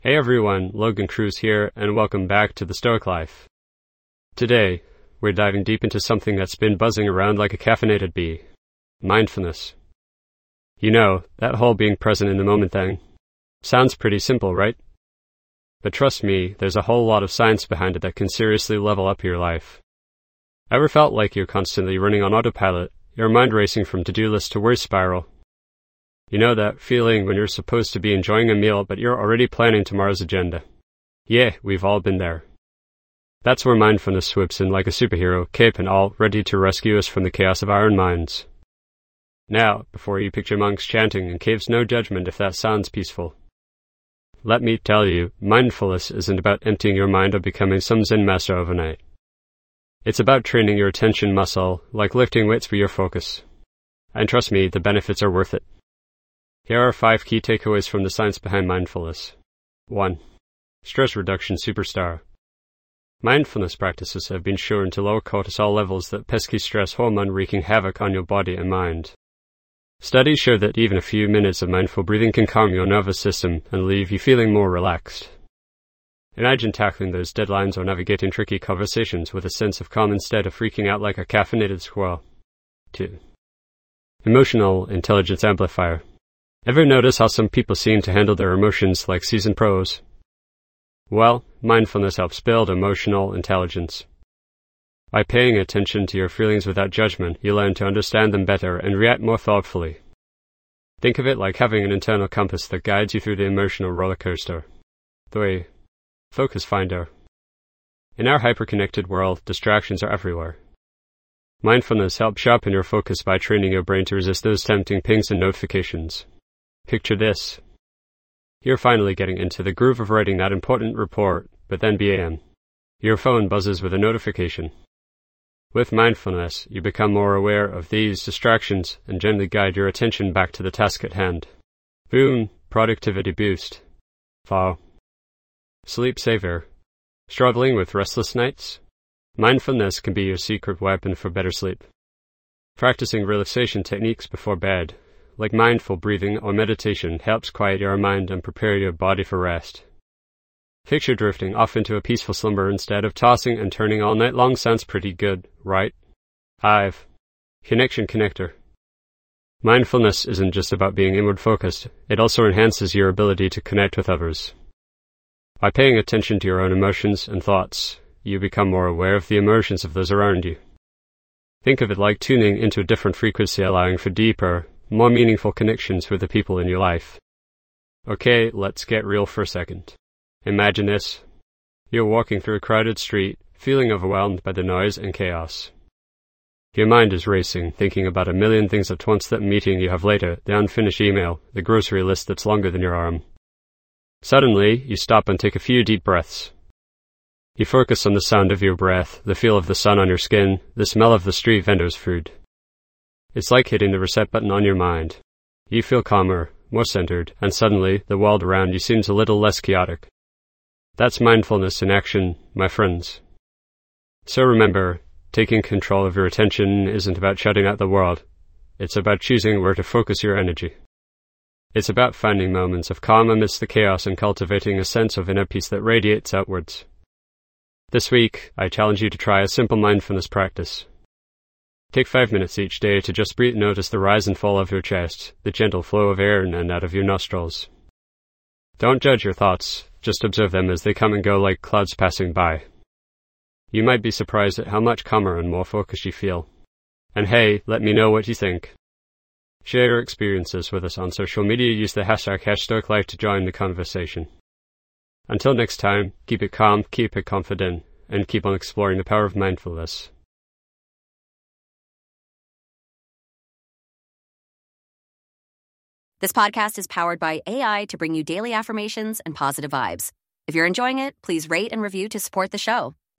Hey everyone, Logan Cruz here, and welcome back to The Stoic Life. Today, we're diving deep into something that's been buzzing around like a caffeinated bee. Mindfulness. You know, that whole being present in the moment thing. Sounds pretty simple, right? But trust me, there's a whole lot of science behind it that can seriously level up your life. Ever felt like you're constantly running on autopilot, your mind racing from to-do list to worry spiral? You know that feeling when you're supposed to be enjoying a meal but you're already planning tomorrow's agenda? Yeah, we've all been there. That's where mindfulness swoops in like a superhero, cape and all, ready to rescue us from the chaos of our own minds. Now, before you picture monks chanting and caves no judgment if that sounds peaceful. Let me tell you, mindfulness isn't about emptying your mind or becoming some Zen master overnight. It's about training your attention muscle, like lifting weights for your focus. And trust me, the benefits are worth it. Here are 5 key takeaways from the science behind mindfulness. 1. Stress reduction superstar. Mindfulness practices have been shown to lower cortisol levels, that pesky stress hormone wreaking havoc on your body and mind. Studies show that even a few minutes of mindful breathing can calm your nervous system and leave you feeling more relaxed. Imagine tackling those deadlines or navigating tricky conversations with a sense of calm instead of freaking out like a caffeinated squirrel. 2. Emotional intelligence amplifier. Ever notice how some people seem to handle their emotions like seasoned pros? Well, mindfulness helps build emotional intelligence. By paying attention to your feelings without judgment, you learn to understand them better and react more thoughtfully. Think of it like having an internal compass that guides you through the emotional roller coaster. 3. Focus finder. In our hyper-connected world, distractions are everywhere. Mindfulness helps sharpen your focus by training your brain to resist those tempting pings and notifications. Picture this. You're finally getting into the groove of writing that important report, but then bam, your phone buzzes with a notification. With mindfulness, you become more aware of these distractions and gently guide your attention back to the task at hand. Boom, productivity boost. 4. Sleep saver. Struggling with restless nights? Mindfulness can be your secret weapon for better sleep. Practicing relaxation techniques before bed, like mindful breathing or meditation, helps quiet your mind and prepare your body for rest. Picture drifting off into a peaceful slumber instead of tossing and turning all night long. Sounds pretty good, right? 5. Connection connector. Mindfulness isn't just about being inward focused, it also enhances your ability to connect with others. By paying attention to your own emotions and thoughts, you become more aware of the emotions of those around you. Think of it like tuning into a different frequency, allowing for deeper, more meaningful connections with the people in your life. Okay, let's get real for a second. Imagine this. You're walking through a crowded street, feeling overwhelmed by the noise and chaos. Your mind is racing, thinking about a million things at once: that meeting you have later, the unfinished email, the grocery list that's longer than your arm. Suddenly, you stop and take a few deep breaths. You focus on the sound of your breath, the feel of the sun on your skin, the smell of the street vendor's food. It's like hitting the reset button on your mind. You feel calmer, more centered, and suddenly the world around you seems a little less chaotic. That's mindfulness in action, my friends. So remember, taking control of your attention isn't about shutting out the world. It's about choosing where to focus your energy. It's about finding moments of calm amidst the chaos and cultivating a sense of inner peace that radiates outwards. This week, I challenge you to try a simple mindfulness practice. Take 5 minutes each day to just breathe. Notice the rise and fall of your chest, the gentle flow of air in and out of your nostrils. Don't judge your thoughts, just observe them as they come and go like clouds passing by. You might be surprised at how much calmer and more focused you feel. And hey, let me know what you think. Share your experiences with us on social media. Use the hashtag #StoicLife to join the conversation. Until next time, keep it calm, keep it confident, and keep on exploring the power of mindfulness. This podcast is powered by AI to bring you daily affirmations and positive vibes. If you're enjoying it, please rate and review to support the show.